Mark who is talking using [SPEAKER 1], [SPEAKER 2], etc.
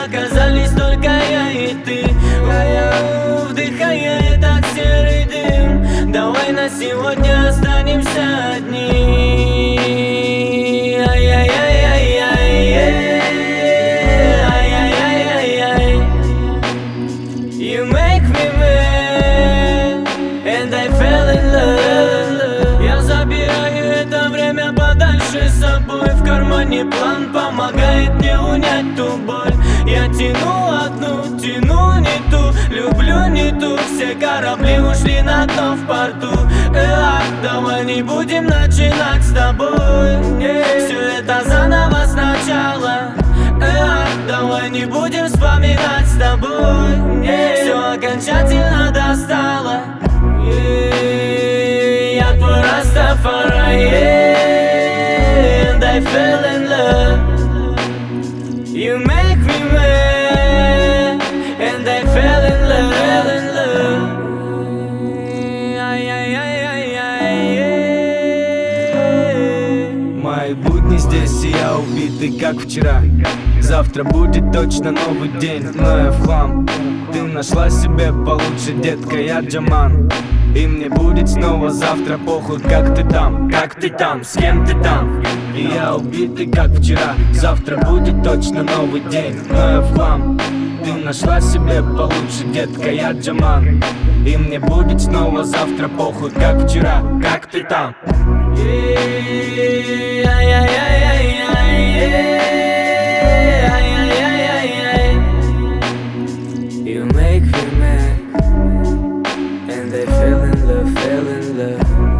[SPEAKER 1] оказались только я и ты. Вдыхая этот серый дым, давай на сегодня останемся одни. You make me mad, and I fell in love. Я забираю это время подальше с собой. В кармане план помогает мне унять ту боль. Я тяну одну, тяну не ту, люблю не ту. Все корабли ушли на дно в порту. Давай не будем начинать с тобой, все это заново сначала. Давай не будем вспоминать с тобой, все окончательно достало. Я твой Растафари, and I fell in love. You make me mad, and I fell in love.
[SPEAKER 2] Мои будни здесь, и я убитый, как вчера. Завтра будет точно новый день, но я в хлам. Ты нашла себе получше, детка, я Джаман. И мне будет снова завтра похуй, как ты там, с кем ты там. И я убитый, как вчера. Завтра будет точно новый день, но я в хлам. Ты нашла себе получше, детка, я Джаман. И мне будет снова завтра похуй, как вчера, как ты там.
[SPEAKER 1] You make me mad, and I fell in love, fell in love.